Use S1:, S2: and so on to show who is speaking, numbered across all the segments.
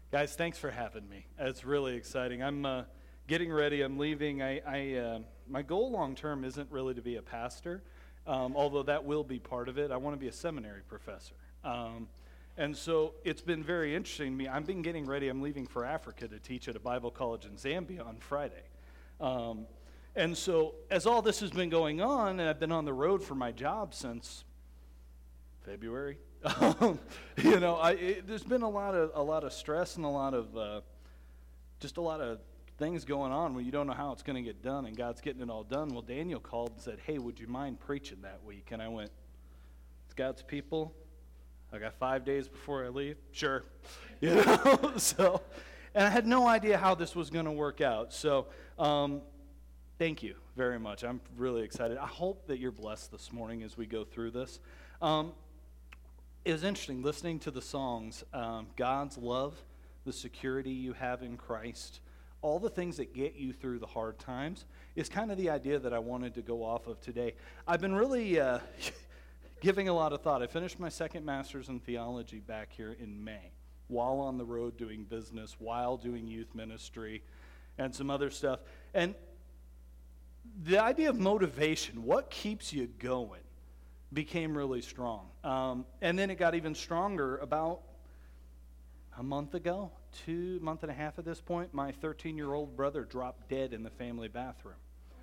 S1: Guys, thanks for having me. It's really exciting. I'm getting ready. I'm leaving. My goal long term isn't really to be a pastor, although that will be part of it. I want to be a seminary professor. And so it's been very interesting to me. I've been getting ready. I'm leaving for Africa to teach at a Bible college in Zambia on Friday. And so as all this has been going on, and I've been on the road for my job since February. There's been a lot of stress and a lot of things going on where you don't know how it's going to get done, and God's getting it all done. Well, Daniel called and said, "Hey, would you mind preaching that week?" And I went, "It's God's people. I got 5 days before I leave. Sure." So, and I had no idea how this was going to work out. So, thank you very much. I'm really excited. I hope that you're blessed this morning as we go through this. It was interesting listening to the songs, God's love, the security you have in Christ, all the things that get you through the hard times is kind of the idea that I wanted to go off of today. I've been really giving a lot of thought. I finished my second master's in theology back here in May while on the road doing business, while doing youth ministry and some other stuff. And the idea of motivation, what keeps you going, became really strong. And then it got even stronger about a month ago, 2 months and a half at this point. My 13-year-old brother dropped dead in the family bathroom.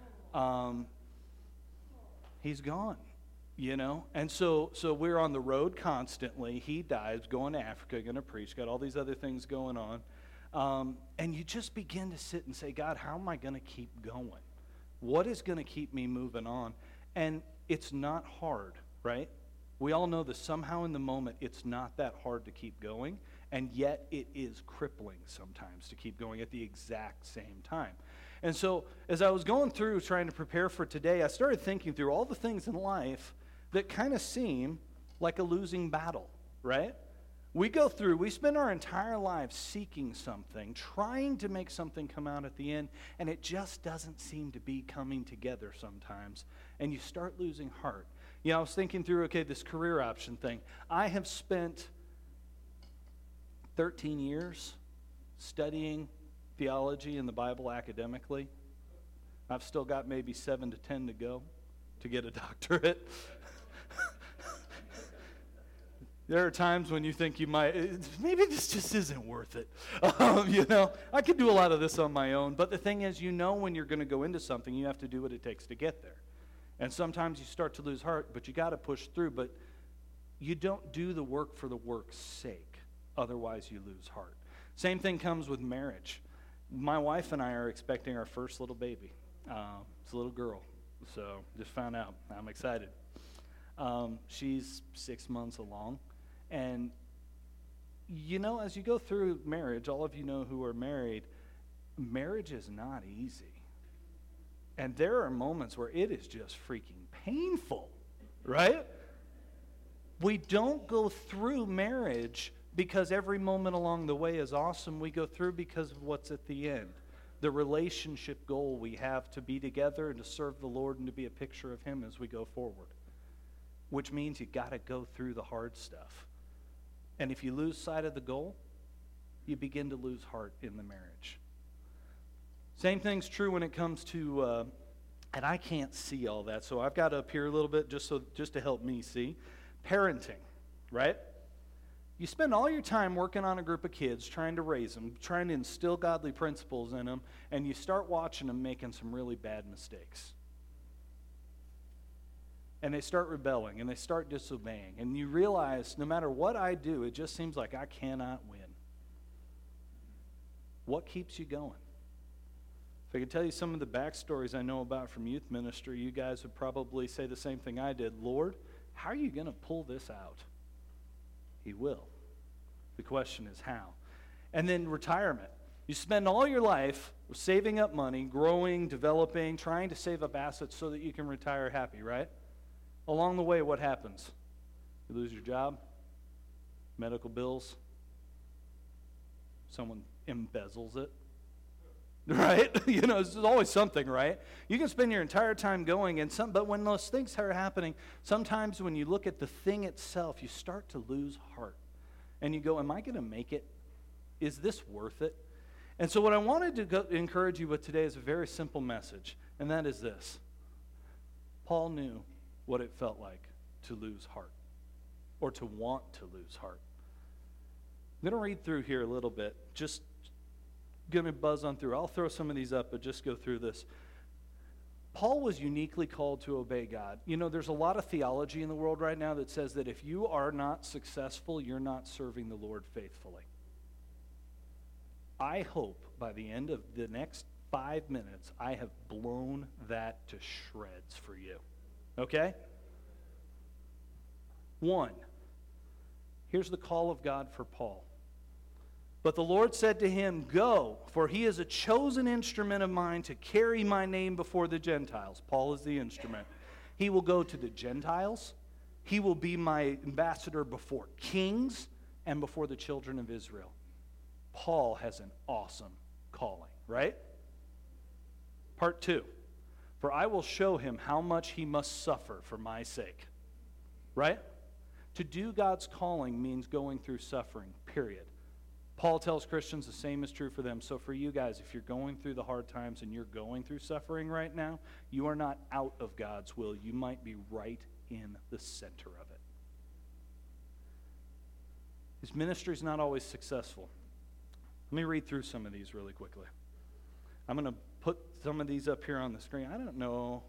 S1: He's gone, And so we're on the road constantly. He dies, going to Africa, going to preach, got all these other things going on. And you just begin to sit and say, God, how am I going to keep going? What is going to keep me moving on? And it's not hard, right? We all know that somehow in the moment it's not that hard to keep going, and yet it is crippling sometimes to keep going at the exact same time. And so as I was going through trying to prepare for today, I started thinking through all the things in life that kind of seem like a losing battle, right? We spend our entire lives seeking something, trying to make something come out at the end, and it just doesn't seem to be coming together sometimes, and you start losing heart. I was thinking through, this career option thing. I have spent 13 years studying theology and the Bible academically. I've still got maybe 7 to 10 to go to get a doctorate. There are times when you think you might, maybe this just isn't worth it. I could do a lot of this on my own, but the thing is, when you're going to go into something, you have to do what it takes to get there. And sometimes you start to lose heart, but you got to push through, but you don't do the work for the work's sake. Otherwise, you lose heart. Same thing comes with marriage. My wife and I are expecting our first little baby. It's a little girl, so just found out. I'm excited. She's 6 months along. And, as you go through marriage, all of you know who are married, marriage is not easy. And there are moments where it is just freaking painful, right? We don't go through marriage because every moment along the way is awesome. We go through because of what's at the end. The relationship goal we have to be together and to serve the Lord and to be a picture of Him as we go forward. Which means you got to go through the hard stuff. And if you lose sight of the goal, you begin to lose heart in the marriage. Same thing's true when it comes to, and I can't see all that, so I've got up here a little bit just to help me see. Parenting, right? You spend all your time working on a group of kids, trying to raise them, trying to instill godly principles in them, and you start watching them making some really bad mistakes. And they start rebelling, and they start disobeying. And you realize, no matter what I do, it just seems like I cannot win. What keeps you going? If I could tell you some of the backstories I know about from youth ministry, you guys would probably say the same thing I did. Lord, how are you going to pull this out? He will. The question is how. And then retirement. You spend all your life saving up money, growing, developing, trying to save up assets so that you can retire happy, right? Along the way, what happens? You lose your job, medical bills, someone embezzles it, right? There's always something, right? You can spend your entire time going, but when those things are happening, sometimes when you look at the thing itself, you start to lose heart. And you go, am I going to make it? Is this worth it? And so what I wanted to encourage you with today is a very simple message, and that is this. Paul knew what it felt like to lose heart, or to want to lose heart. I'm going to read through here a little bit. Just going to buzz on through. I'll throw some of these up, but just go through this. Paul was uniquely called to obey God. You know, there's a lot of theology in the world right now that says that if you are not successful, you're not serving the Lord faithfully. I hope by the end of the next 5 minutes, I have blown that to shreds for you. Okay? 1, here's the call of God for Paul. But the Lord said to him, "Go, for he is a chosen instrument of mine to carry my name before the Gentiles." Paul is the instrument. He will go to the Gentiles. He will be my ambassador before kings and before the children of Israel. Paul has an awesome calling, right? Part 2, for I will show him how much he must suffer for my sake, right? To do God's calling means going through suffering, period. Paul tells Christians the same is true for them. So for you guys, if you're going through the hard times and you're going through suffering right now, you are not out of God's will. You might be right in the center of it. His ministry is not always successful. Let me read through some of these really quickly. I'm going to put some of these up here on the screen. I don't know.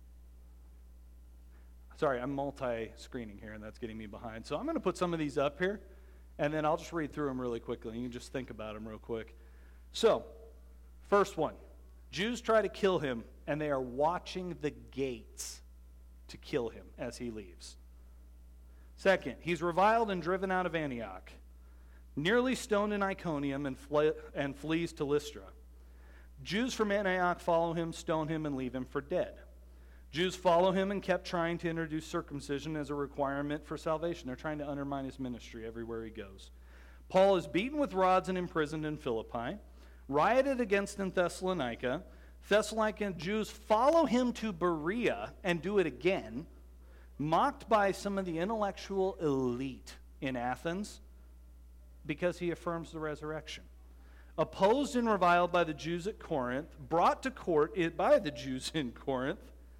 S1: Sorry, I'm multi-screening here, and that's getting me behind. So I'm going to put some of these up here, and then I'll just read through them really quickly. You can just think about them real quick. So, first one. Jews try to kill him, and they are watching the gates to kill him as he leaves. Second, he's reviled and driven out of Antioch, nearly stoned in Iconium, and flees to Lystra. Jews from Antioch follow him, stone him, and leave him for dead. Jews follow him and kept trying to introduce circumcision as a requirement for salvation. They're trying to undermine his ministry everywhere he goes. Paul is beaten with rods and imprisoned in Philippi, rioted against in Thessalonica. Thessalonican Jews follow him to Berea and do it again, mocked by some of the intellectual elite in Athens because he affirms the resurrection. Opposed and reviled by the Jews at Corinth, brought to court by the Jews in Corinth.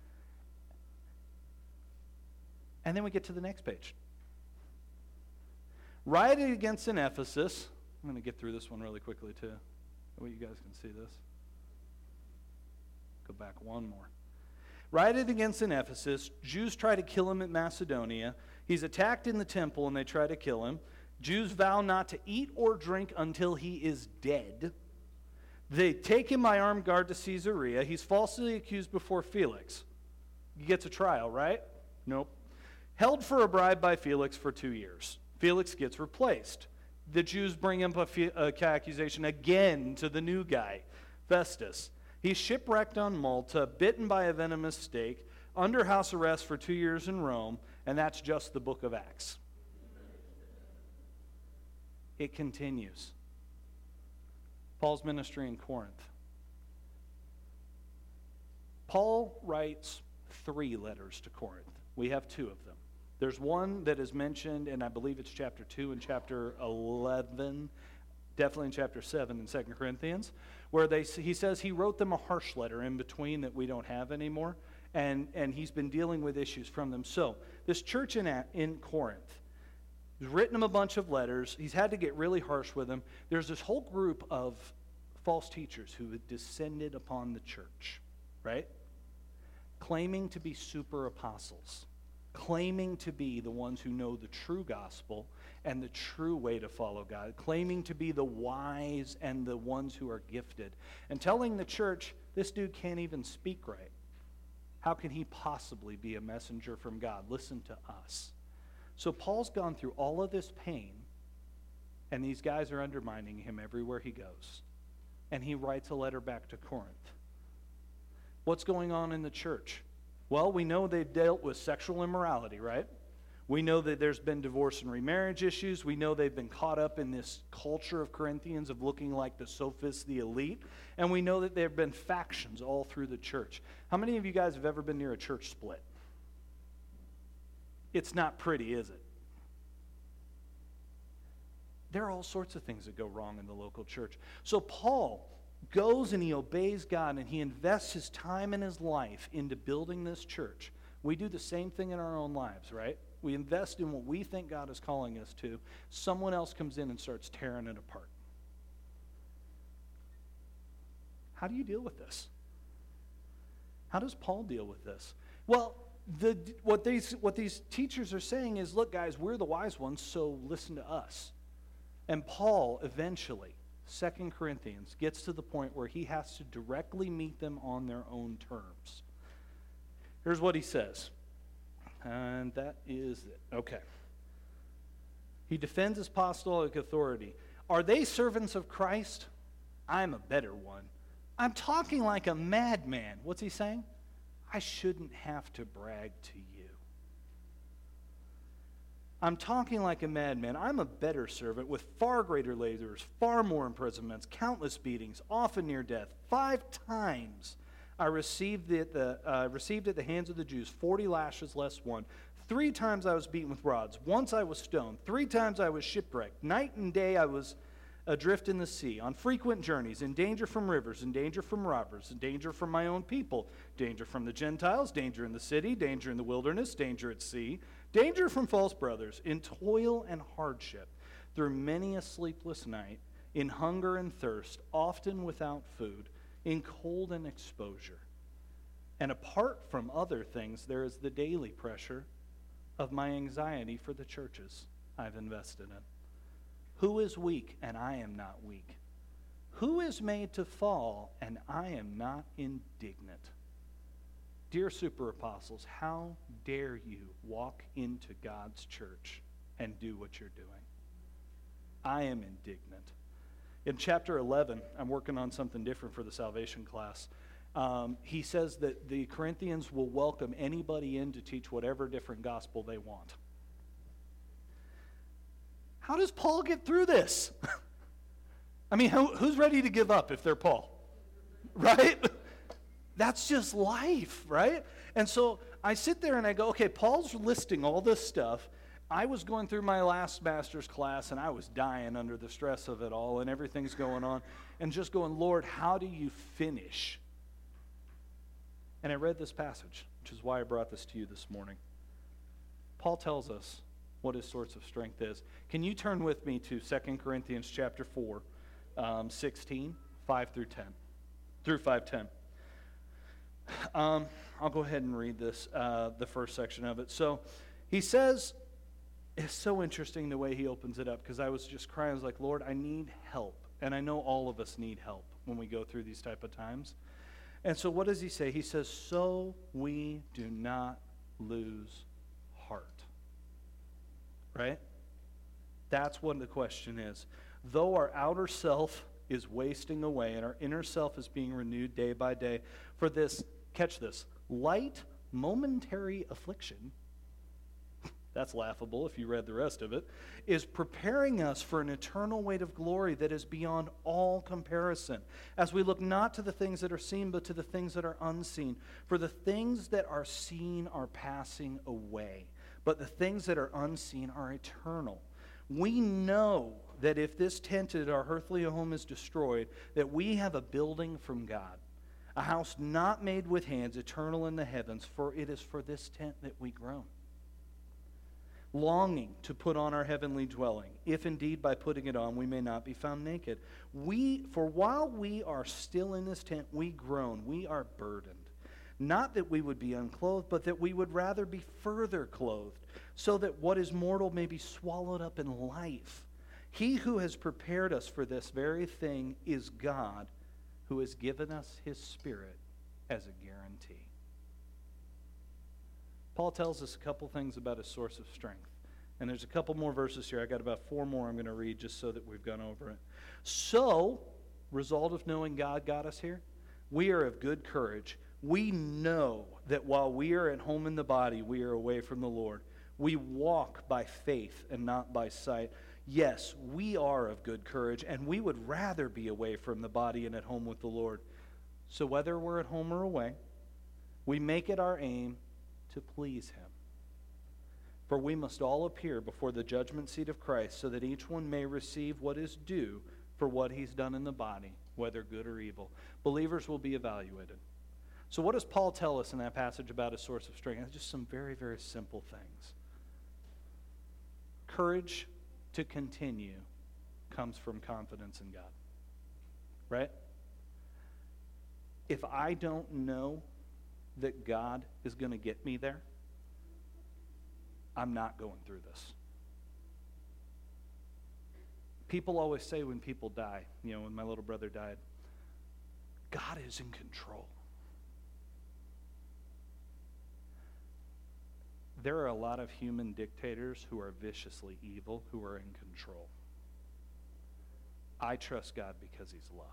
S1: And then we get to the next page. Rioted against in Ephesus. I'm going to get through this one really quickly too. That way you guys can see this. Go back one more. Rioted against in Ephesus. Jews try to kill him at Macedonia. He's attacked in the temple and they try to kill him. Jews vow not to eat or drink until he is dead. They take him by armed guard to Caesarea. He's falsely accused before Felix. He gets a trial, right? Nope. Held for a bribe by Felix for 2 years. Felix gets replaced. The Jews bring him a accusation again to the new guy, Festus. He's shipwrecked on Malta, bitten by a venomous snake, under house arrest for 2 years in Rome, and that's just the book of Acts. It continues. Paul's ministry in Corinth. Paul writes 3 letters to Corinth. We have 2 of them. There's one that is mentioned, and I believe it's chapter 2 and chapter 11, definitely in chapter 7 in 2 Corinthians, where he says he wrote them a harsh letter in between that we don't have anymore, and he's been dealing with issues from them. So this church in Corinth, he's written him a bunch of letters. He's had to get really harsh with them. There's this whole group of false teachers who had descended upon the church, right? Claiming to be super apostles, claiming to be the ones who know the true gospel and the true way to follow God, claiming to be the wise and the ones who are gifted, and telling the church, this dude can't even speak right. How can he possibly be a messenger from God? Listen to us. So Paul's gone through all of this pain, and these guys are undermining him everywhere he goes. And he writes a letter back to Corinth. What's going on in the church? Well, we know they've dealt with sexual immorality, right? We know that there's been divorce and remarriage issues. We know they've been caught up in this culture of Corinthians of looking like the sophists, the elite. And we know that there have been factions all through the church. How many of you guys have ever been near a church split? It's not pretty, is it? There are all sorts of things that go wrong in the local church. So Paul goes and he obeys God and he invests his time and his life into building this church. We do the same thing in our own lives, right? We invest in what we think God is calling us to. Someone else comes in and starts tearing it apart. How do you deal with this? How does Paul deal with this? Well, what these teachers are saying is, look, guys, we're the wise ones, so listen to us. And Paul eventually, 2 Corinthians, gets to the point where he has to directly meet them on their own terms. Here's what he says. And that is it. Okay. He defends his apostolic authority. Are they servants of Christ? I'm a better one. I'm talking like a madman. What's he saying? I shouldn't have to brag to you. I'm talking like a madman. I'm a better servant with far greater labors, far more imprisonments, countless beatings, often near death. 5 times I received at the hands of the Jews 40 lashes less one. 3 times I was beaten with rods. Once I was stoned. 3 times I was shipwrecked. Night and day I was adrift in the sea, on frequent journeys, in danger from rivers, in danger from robbers, in danger from my own people, danger from the Gentiles, danger in the city, danger in the wilderness, danger at sea, danger from false brothers, in toil and hardship, through many a sleepless night, in hunger and thirst, often without food, in cold and exposure. And apart from other things, there is the daily pressure of my anxiety for the churches I've invested in. Who is weak, and I am not weak? Who is made to fall, and I am not indignant? Dear super apostles, how dare you walk into God's church and do what you're doing? I am indignant. In chapter 11, I'm working on something different for the salvation class. He says that the Corinthians will welcome anybody in to teach whatever different gospel they want. How does Paul get through this? I mean, who's ready to give up if they're Paul? Right? That's just life, right? And so I sit there and I go, okay, Paul's listing all this stuff. I was going through my last master's class and I was dying under the stress of it all and everything's going on and just going, Lord, how do you finish? And I read this passage, which is why I brought this to you this morning. Paul tells us what his source of strength is. Can you turn with me to 2 Corinthians chapter 4, 16, 5 through 10, through 5:10. I'll go ahead and read this, the first section of it. So he says, it's so interesting the way he opens it up, because I was just crying. I was like, Lord, I need help. And I know all of us need help when we go through these type of times. And so what does he say? He says, so we do not lose heart. Right? That's what the question is. Though our outer self is wasting away and our inner self is being renewed day by day for this, catch this, light momentary affliction, that's laughable if you read the rest of it, is preparing us for an eternal weight of glory that is beyond all comparison, as we look not to the things that are seen, but to the things that are unseen. For the things that are seen are passing away, but the things that are unseen are eternal. We know that if this tent at our earthly home is destroyed, that we have a building from God, a house not made with hands, eternal in the heavens, for it is for this tent that we groan, longing to put on our heavenly dwelling, if indeed by putting it on we may not be found naked. For while we are still in this tent, we groan, we are burdened. Not that we would be unclothed, but that we would rather be further clothed, so that what is mortal may be swallowed up in life. He who has prepared us for this very thing is God, who has given us his Spirit as a guarantee. Paul tells us a couple things about his source of strength. And there's a couple more verses here. I got about 4 more I'm going to read just so that we've gone over it. So, result of knowing God got us here, we are of good courage. We know that while we are at home in the body, we are away from the Lord. We walk by faith and not by sight. Yes, we are of good courage, and we would rather be away from the body and at home with the Lord. So whether we're at home or away, we make it our aim to please him. For we must all appear before the judgment seat of Christ, so that each one may receive what is due for what he's done in the body, whether good or evil. Believers will be evaluated. So what does Paul tell us in that passage about a source of strength? Just some very, very simple things. Courage to continue comes from confidence in God. Right? If I don't know that God is going to get me there, I'm not going through this. People always say when people die, when my little brother died, God is in control. There are a lot of human dictators who are viciously evil, who are in control. I trust God because he's love.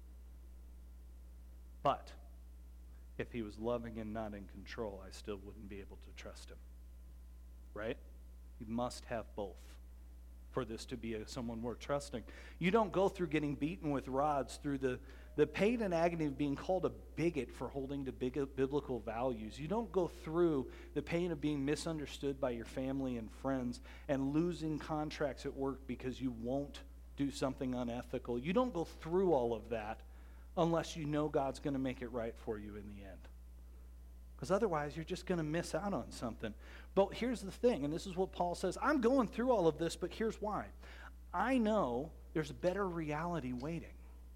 S1: But if he was loving and not in control, I still wouldn't be able to trust him. Right? You must have both for this to be someone worth trusting. You don't go through getting beaten with rods through the pain and agony of being called a bigot for holding to biblical values. You don't go through the pain of being misunderstood by your family and friends and losing contracts at work because you won't do something unethical. You don't go through all of that unless you know God's going to make it right for you in the end. Because otherwise, you're just going to miss out on something. But here's the thing, and this is what Paul says. I'm going through all of this, but here's why. I know there's a better reality waiting.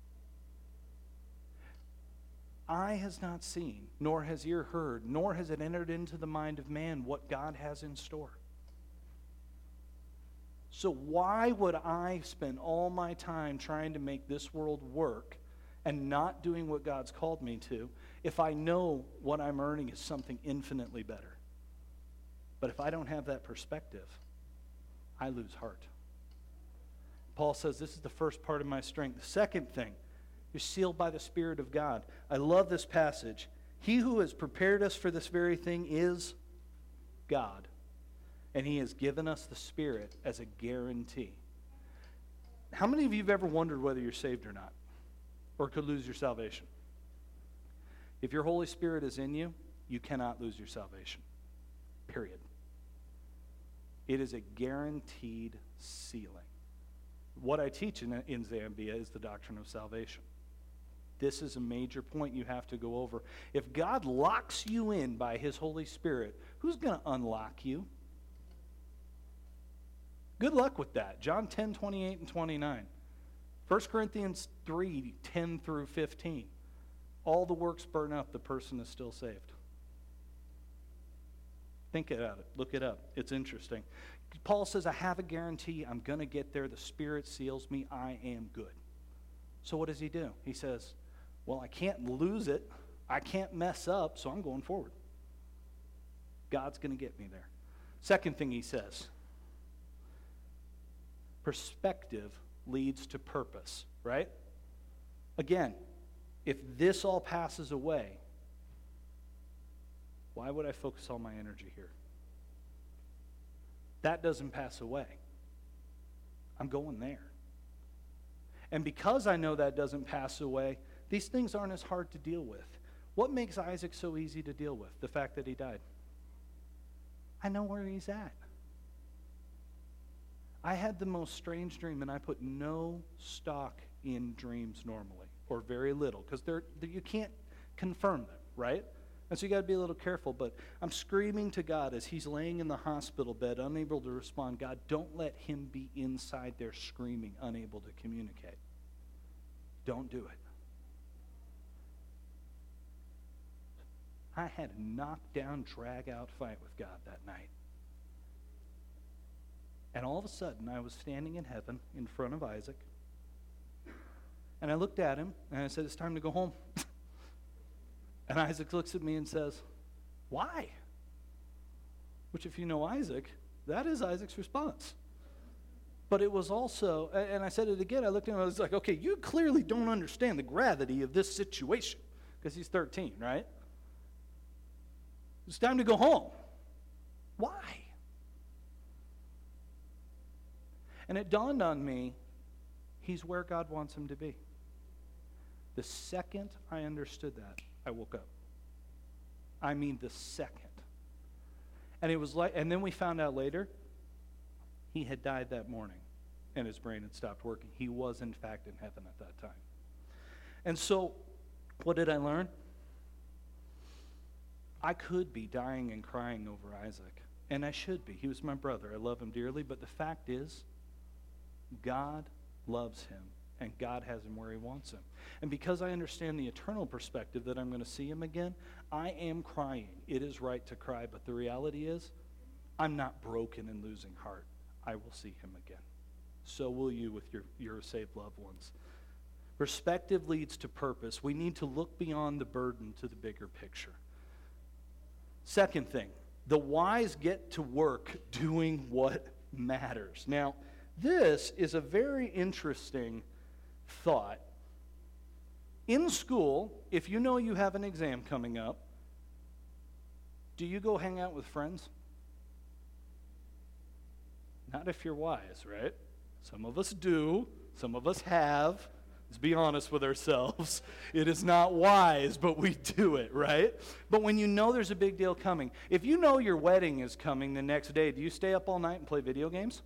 S1: Eye has not seen, nor has ear heard, nor has it entered into the mind of man what God has in store. So why would I spend all my time trying to make this world work and not doing what God's called me to if I know what I'm earning is something infinitely better? But if I don't have that perspective, I lose heart. Paul says this is the first part of my strength. The second thing, you're sealed by the Spirit of God. I love this passage. He who has prepared us for this very thing is God. And he has given us the Spirit as a guarantee. How many of you have ever wondered whether you're saved or not? Or could lose your salvation? If your Holy Spirit is in you, you cannot lose your salvation. Period. It is a guaranteed sealing. What I teach in Zambia is the doctrine of salvation. This is a major point you have to go over. If God locks you in by his Holy Spirit, who's going to unlock you? Good luck with that. John 10, 28 and 29. 1 Corinthians 3, 10 through 15. All the works burn up, the person is still saved. Think about it. Look it up. It's interesting. Paul says, I have a guarantee. I'm going to get there. The Spirit seals me. I am good. So what does he do? He says, well, I can't lose it. I can't mess up, so I'm going forward. God's going to get me there. Second thing he says, perspective leads to purpose, right? Again, if this all passes away, why would I focus all my energy here? That doesn't pass away. I'm going there. And because I know that doesn't pass away, these things aren't as hard to deal with. What makes Isaac so easy to deal with? The fact that he died. I know where he's at. I had the most strange dream, and I put no stock in dreams normally, or very little, because you can't confirm them, right? And so you got to be a little careful. But I'm screaming to God as he's laying in the hospital bed, unable to respond. God, don't let him be inside there screaming, unable to communicate. Don't do it. I had a knockdown, drag-out fight with God that night. And all of a sudden, I was standing in heaven in front of Isaac. And I looked at him, and I said, it's time to go home. And Isaac looks at me and says, why? Which, if you know Isaac, that is Isaac's response. But it was also, and I said it again, I looked at him and I was like, okay, you clearly don't understand the gravity of this situation. Because he's 13, right? It's time to go home. Why? And it dawned on me, he's where God wants him to be. The second I understood that, I woke up. I mean the second. And it was like, and then we found out later, he had died that morning, and his brain had stopped working. He was, in fact, in heaven at that time. And so, what did I learn? I could be dying and crying over Isaac, and I should be. He was my brother. I love him dearly, but the fact is, God loves him, and God has him where he wants him. And because I understand the eternal perspective that I'm going to see him again, I am crying. It is right to cry, but the reality is, I'm not broken and losing heart. I will see him again. So will you with your saved loved ones. Perspective leads to purpose. We need to look beyond the burden to the bigger picture. Second thing, the wise get to work doing what matters. Now, this is a very interesting thought. In school, if you know you have an exam coming up, do you go hang out with friends? Not if you're wise, right? Some of us do. Some of us have. Let's be honest with ourselves. It is not wise, but we do it, right? But when you know there's a big deal coming, if you know your wedding is coming the next day, do you stay up all night and play video games?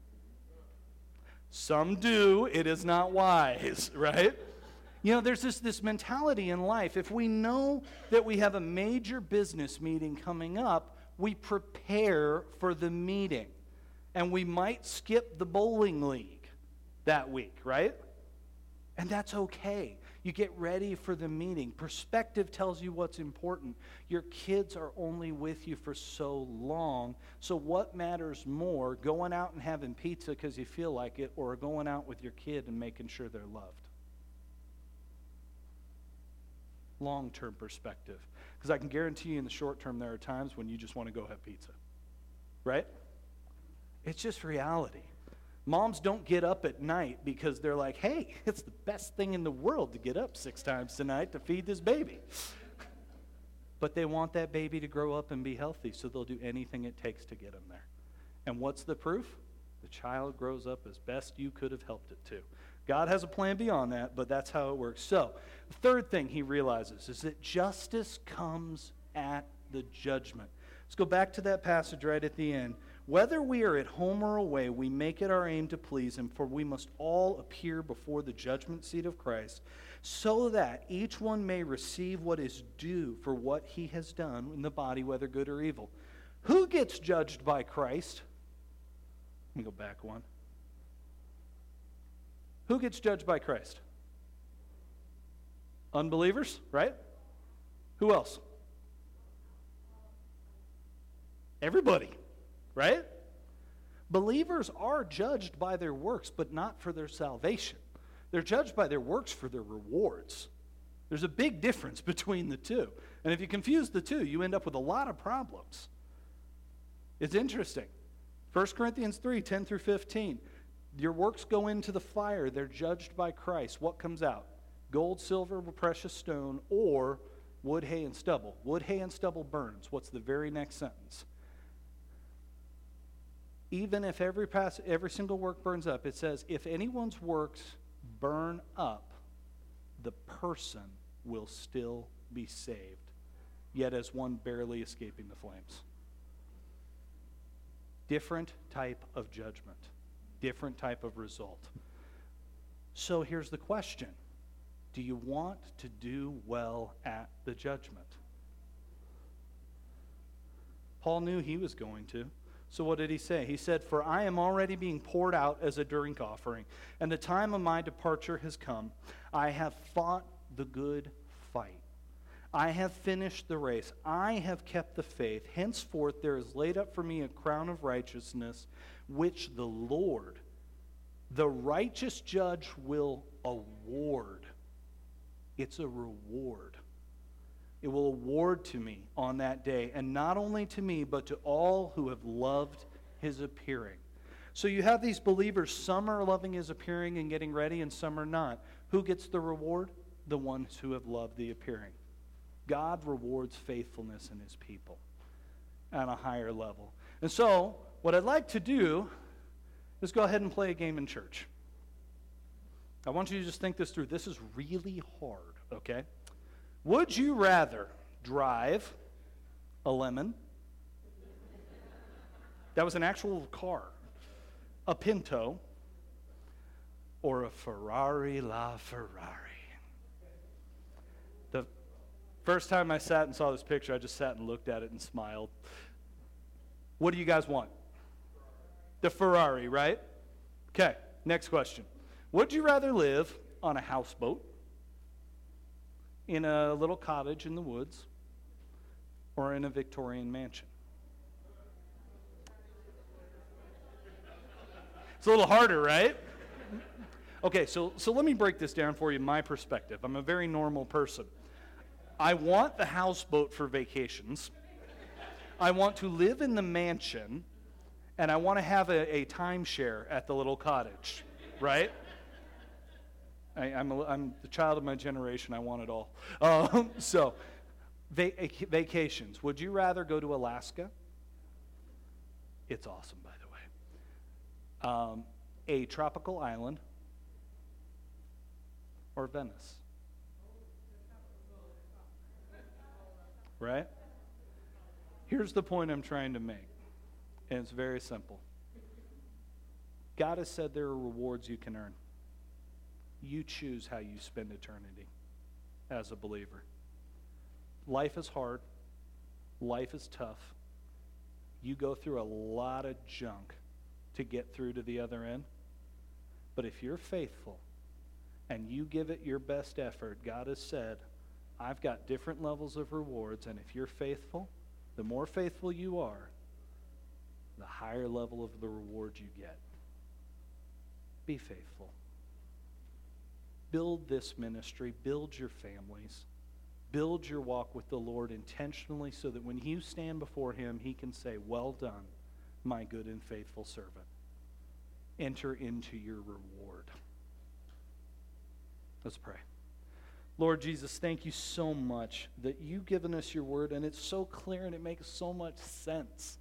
S1: Some do. It is not wise, right? You know, there's this mentality in life. If we know that we have a major business meeting coming up, we prepare for the meeting. And we might skip the bowling league that week, right? And that's okay. You get ready for the meeting. Perspective tells you what's important. Your kids are only with you for so long. So what matters more, going out and having pizza because you feel like it, or going out with your kid and making sure they're loved? Long-term perspective. Because I can guarantee you in the short term there are times when you just want to go have pizza. Right? It's just reality. Moms don't get up at night because they're like, hey, it's the best thing in the world to get up 6 times tonight to feed this baby. But they want that baby to grow up and be healthy, so they'll do anything it takes to get them there. And what's the proof? The child grows up as best you could have helped it to. God has a plan beyond that, but that's how it works. So, the third thing he realizes is that justice comes at the judgment. Let's go back to that passage right at the end. Whether we are at home or away, we make it our aim to please him, for we must all appear before the judgment seat of Christ, so that each one may receive what is due for what he has done in the body, whether good or evil. Who gets judged by Christ? Let me go back one. Who gets judged by Christ? Unbelievers, right? Who else? Everybody. Right? Believers are judged by their works, but not for their salvation. They're judged by their works for their rewards. There's a big difference between the two. And if you confuse the two, you end up with a lot of problems. It's interesting. 1 Corinthians 3, 10 through 15. Your works go into the fire. They're judged by Christ. What comes out? Gold, silver, precious stone, or wood, hay, and stubble. Wood, hay, and stubble burns. What's the very next sentence? Even if every single work burns up, it says, if anyone's works burn up, the person will still be saved, yet as one barely escaping the flames. Different type of judgment, different type of result. So here's the question. Do you want to do well at the judgment? Paul knew he was going to. So what did he say? He said, for I am already being poured out as a drink offering, and the time of my departure has come. I have fought the good fight. I have finished the race. I have kept the faith. Henceforth there is laid up for me a crown of righteousness, which the Lord, the righteous judge, will award. It's a reward. It will award to me on that day, and not only to me, but to all who have loved his appearing. So you have these believers, some are loving his appearing and getting ready, and some are not. Who gets the reward? The ones who have loved the appearing. God rewards faithfulness in his people at a higher level. And so, what I'd like to do is go ahead and play a game in church. I want you to just think this through. This is really hard, okay? Would you rather drive a lemon That was an actual car. A Pinto or a Ferrari LaFerrari. The first time I sat and saw this picture, I just sat and looked at it and smiled. What do you guys want? The Ferrari, right? Okay, next question. Would you rather live on a houseboat, in a little cottage in the woods, or in a Victorian mansion? It's a little harder, right? Okay, so let me break this down for you, my perspective. I'm a very normal person. I want the houseboat for vacations. I want to live in the mansion, and I want to have a timeshare at the little cottage, right? I'm the child of my generation. I want it all. So, vacations. Would you rather go to Alaska? It's awesome, by the way. A tropical island or Venice? Right? Here's the point I'm trying to make, and it's very simple. God has said there are rewards you can earn. You choose how you spend eternity as a believer. Life is hard. Life is tough. You go through a lot of junk to get through to the other end. But if you're faithful and you give it your best effort, God has said, I've got different levels of rewards, and if you're faithful, the more faithful you are, the higher level of the reward you get. Be faithful. Build this ministry. Build your families. Build your walk with the Lord intentionally so that when you stand before Him, He can say, well done, my good and faithful servant. Enter into your reward. Let's pray. Lord Jesus, thank you so much that you've given us your word, and it's so clear and it makes so much sense.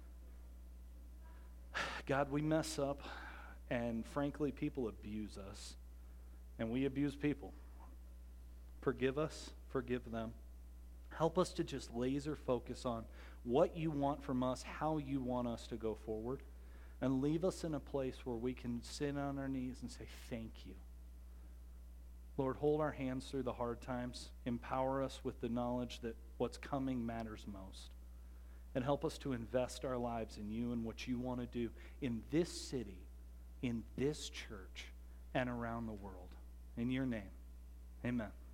S1: God, we mess up, and frankly, people abuse us, and we abuse people. Forgive us, forgive them. Help us to just laser focus on what you want from us, how you want us to go forward, and leave us in a place where we can sit on our knees and say, thank you. Lord, hold our hands through the hard times. Empower us with the knowledge that what's coming matters most. And help us to invest our lives in you and what you want to do in this city, in this church, and around the world. In your name, amen.